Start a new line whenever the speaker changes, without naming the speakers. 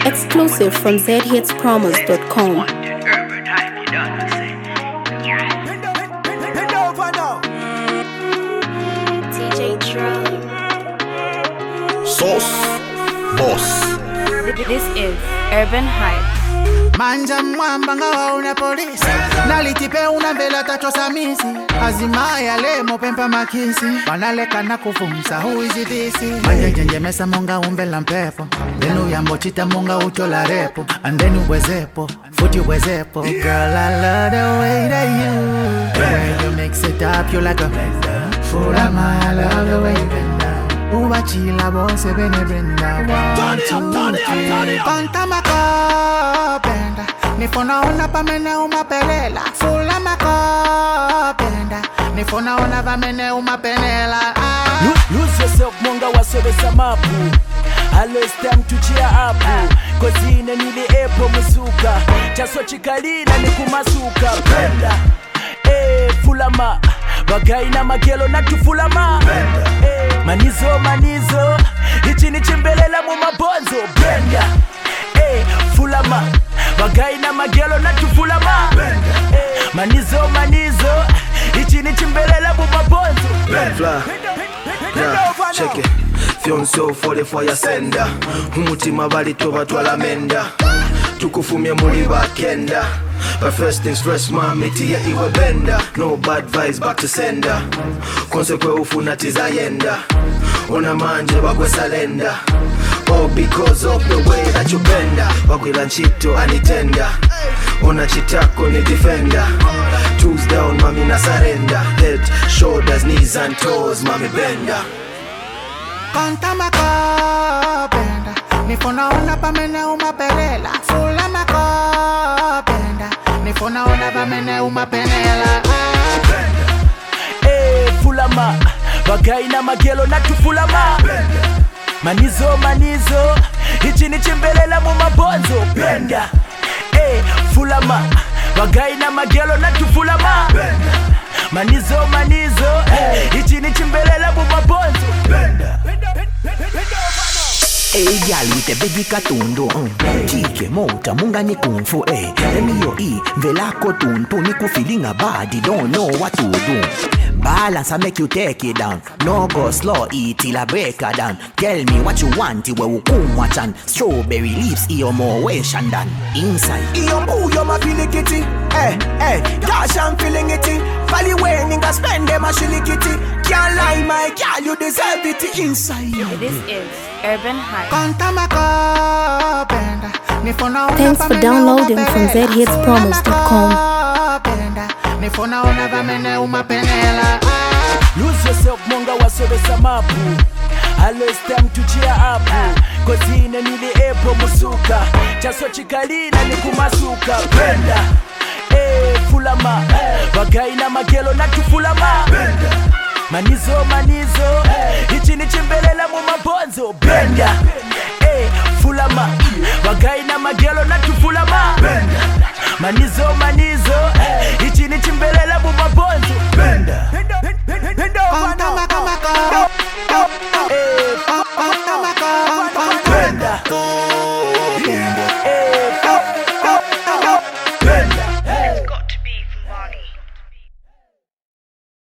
Exclusive from zhitspromos.com.
Sauce Boss.
This is Urban Hype.
Manja mwamba ngawa una polisi Nalitipe una vela tacho samisi Azimaya lemo pempa makisi Wanaleka na kufumsa who is this? Manja jenje mesa monga umbela mpepo Denu ya mochita monga uchola repo And then uwezepo, futi uwezepo Girl I love the way that you The way you mix it up you like a Full of my I love the way you bend down Ubachila bonse bene brenda 1, 2, 3 Panta makopenda Nifona una pamene umapelela Fula makopenda Nifona una pamene umapenela
Lose yourself monga wasebesa mapu Always time to cheer up Kozine nili epo musuka Chaso chikalina ni kumasuka Penda fulama Bagaina magelo na tufulama Manizo Ichini chimbelela mu mabonzo Brenda fulama Bagaina magelo na tufulama Manizo Ichini chimbelela mu mabonzo
Fly. Yeah, check it. Fionso fole fire sender. Umutima bali toba twala menda. Tukufumye muri bakenda. But first things first, miti ya iwe benda. No bad vibes, back to sender. Konsekwe ufuna tizayenda. Ona manje wakwe salenda. All because of the way that you benda. Wakwila nchito anitenda. Ona chitako ni defender. Tools down, mami na surrender. Head, shoulders, knees and toes, mami benda.
Kanta makopenda Nifona una pamene umapelela Fula makopenda Nifona una pamene umapenela
fulama Bagaina magelo na tufulama Manizo Ichini chimbelela mu mabonzo Benda fulama Bagaina magelo na tufulama Manizo Ichini chimbelela mu mabonzo Benda
Hey girl with a baby katundo Chike mota munga ni kung fu Emi yo vela kotuntu Niku feeling a body don't know what to do Balance and make you take it down No go slow eat till I break her down Tell me what you want we will come watch and Strawberry lips iyo more wish and done Inside
Iyo boo yo ma feeling kitty Gosh I'm feeling it Valley way nigga spend them a shilly kitty Can't lie my girl you deserve it inside
This is Urban Hype.
Kanta makopenda Nifona una
Thanks for downloading from zhitspromos.com.
Nifona una pamene umapenela
Lose yourself monga wasebesa mapu Always time to cheer up Kozine nili epo musuka Chaso chikalina ni kumasuka Brenda fulama Bagaina magelo na tufulama Manizo Ichini chimbelela mu mabonzo Brenda fulama Bagaina magelo na tufulama Manizo Ichini chimbelela mu mabonzo